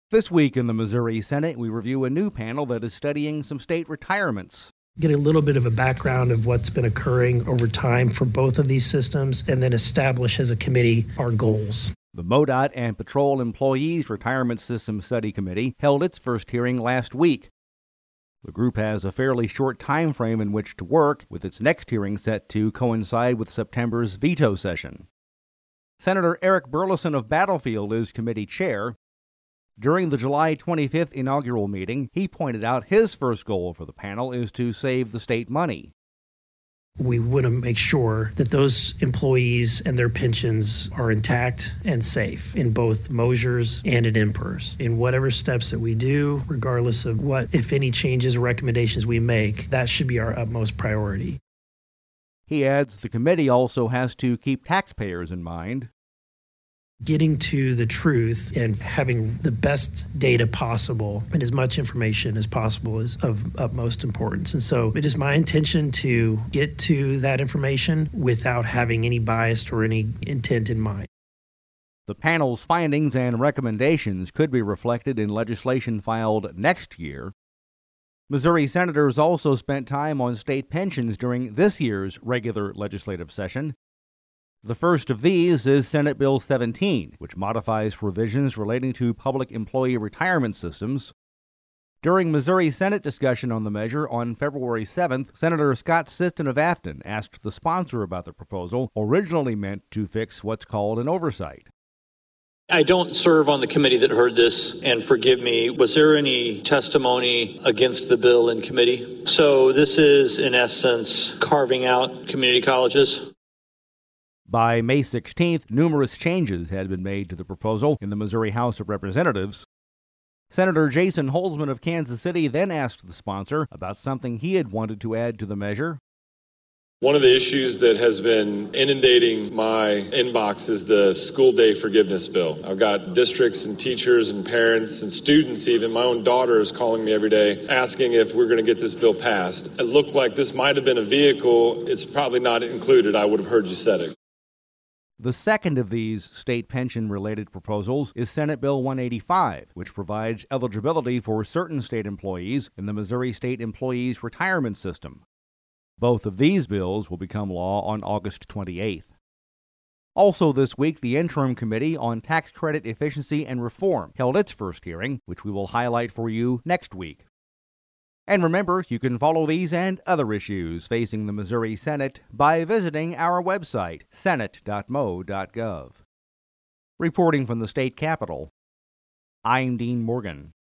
This week in the Missouri Senate, we review a new panel that is studying some state retirements. Get a little bit of a background of what's been occurring over time for both of these systems, and then establish as a committee our goals. The MoDOT and Patrol Employees Retirement System Study Committee held its first hearing last week. The group has a fairly short time frame in which to work, with its next hearing set to coincide with September's veto session. Senator Eric Burleson of Battlefield is committee chair. During the July 25th inaugural meeting, he pointed out his first goal for the panel is to save the state money. We want to make sure that those employees and their pensions are intact and safe in both Mosier's and at MPERS. In whatever steps that we do, regardless of what, if any, changes or recommendations we make, that should be our utmost priority. He adds the committee also has to keep taxpayers in mind. Getting to the truth and having the best data possible and as much information as possible is of utmost importance. And so it is my intention to get to that information without having any bias or any intent in mind. The panel's findings and recommendations could be reflected in legislation filed next year. Missouri senators also spent time on state pensions during this year's regular legislative session. The first of these is Senate Bill 17, which modifies provisions relating to public employee retirement systems. During Missouri Senate discussion on the measure on February 7th, Senator Scott Siston of Afton asked the sponsor about the proposal, originally meant to fix what's called an oversight. I don't serve on the committee that heard this, and forgive me, was there any testimony against the bill in committee? So this is, in essence, carving out community colleges? By May 16th, numerous changes had been made to the proposal in the Missouri House of Representatives. Senator Jason Holzman of Kansas City then asked the sponsor about something he had wanted to add to the measure. One of the issues that has been inundating my inbox is the school day forgiveness bill. I've got districts and teachers and parents and students, even my own daughter is calling me every day asking if we're going to get this bill passed. It looked like this might have been a vehicle. It's probably not included. I would have heard you said it. The second of these state pension-related proposals is Senate Bill 185, which provides eligibility for certain state employees in the Missouri State Employees Retirement System. Both of these bills will become law on August 28th. Also this week, the Interim Committee on Tax Credit Efficiency and Reform held its first hearing, which we will highlight for you next week. And remember, you can follow these and other issues facing the Missouri Senate by visiting our website, senate.mo.gov. Reporting from the state capitol, I'm Dean Morgan.